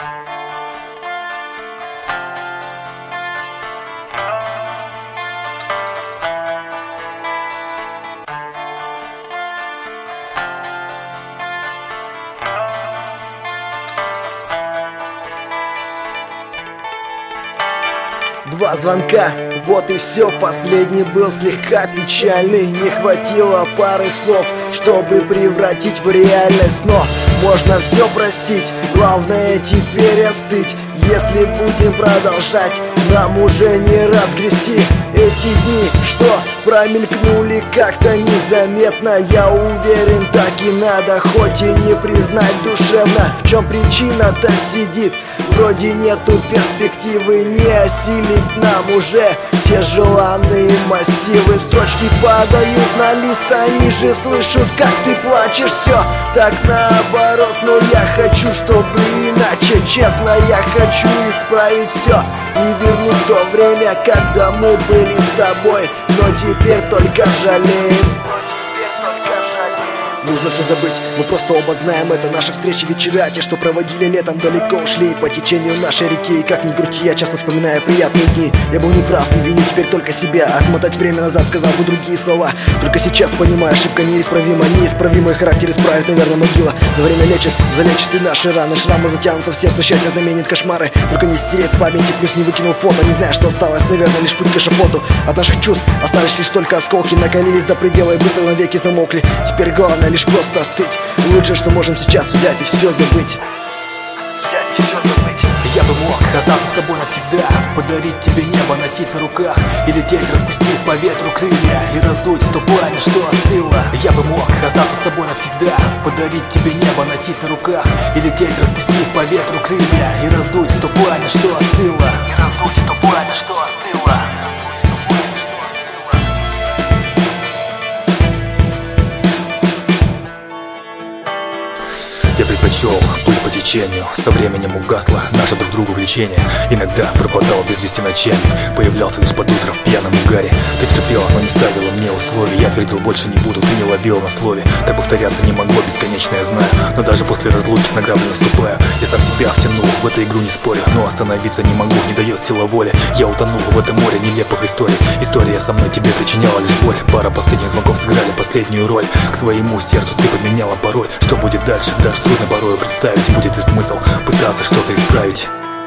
Два звонка, вот и все. Последний был слегка печальный. Не хватило пары слов, чтобы превратить в реальность. Но можно все простить, главное теперь остыть. Если будем продолжать, нам уже не разгрести эти дни, что промелькнули как-то незаметно. Я уверен, так и надо, хоть и не признать душевно. В чем причина-то сидит? Вроде нету перспективы, не осилить нам уже те желанные массивы. Строчки падают на лист, они же слышат, как ты плачешь. Все так наоборот, но я хочу, чтобы иначе. Честно, я хочу исправить все и вернуть то время, когда мы были с тобой. Но теперь только жалеем. Нужно все забыть, мы просто оба знаем это. Наши встречи, вечера, те, что проводили летом, далеко ушли по течению нашей реки. И как ни крути, я часто вспоминаю приятные дни. Я был неправ, не виню теперь только себя. Отмотать время назад, сказал бы другие слова. Только сейчас понимаю, ошибка неисправима. Неисправимый характер исправит, наверное, могила. Но время лечит, залечит и наши раны. Шрамы затянутся в сердце, счастье заменит кошмары. Только не стереть с памяти, плюс не выкинул фото. Не знаю, что осталось, наверное, лишь путь к эшафоту. От наших чувств остались лишь только осколки. Накалились до предела и быстро навеки замокли. Теперь главное лишь просто остыть. Лучшее, что можем сейчас взять и все забыть. Я бы мог остаться с тобой навсегда, подарить тебе небо, носить на руках и лететь, распустив по ветру крылья и раздуть то пламя, что остыло. Я бы мог остаться с тобой навсегда, подарить тебе небо, носить на руках и лететь, распустив по ветру крылья и раздуть то пламя, что остыло. И раздуть то пламя, что остыло. Я предпочел плыть по течению. Со временем угасло наше друг другу влечение. Иногда пропадал без вести ночами, появлялся лишь под утро в пьяном угаре. Ты терпела, но не ставила мне условий. Я твердил, больше не буду, ты не ловила на слове. Так повторяться не могло, бесконечно я знаю. Но даже после разлуки на грабли наступаю. Я сам себя втянул в эту игру, не спорю, но остановиться не могу, не дает сила воли. Я утонул в этом море нелепых историй. История со мной тебе причиняла лишь боль. Пара последних звонков сыграли последнюю роль. К своему сердцу ты подменяла пароль. Что будет дальше, даже трудно порой представить. Будет ли смысл пытаться что-то исправить?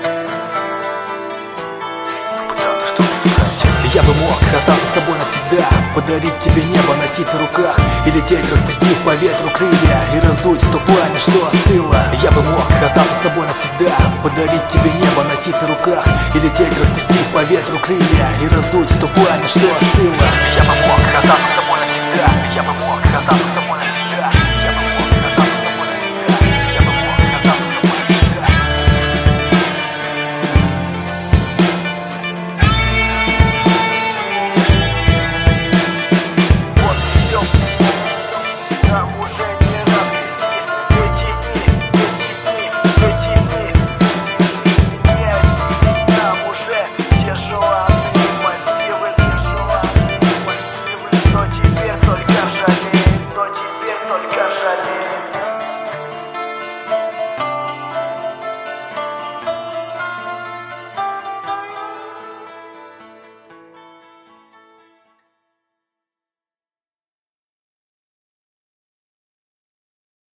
Я бы мог остаться с тобой навсегда, подарить тебе небо, носить на руках и лететь, распустив по ветру крылья и раздуть то пламя, что остыло. Я бы мог остаться с тобой навсегда, подарить тебе небо, носить на руках и лететь, распустив по ветру крылья и раздуть то пламя, что остыло. Я бы мог остаться с тобой навсегда, я бы мог остаться с тобой.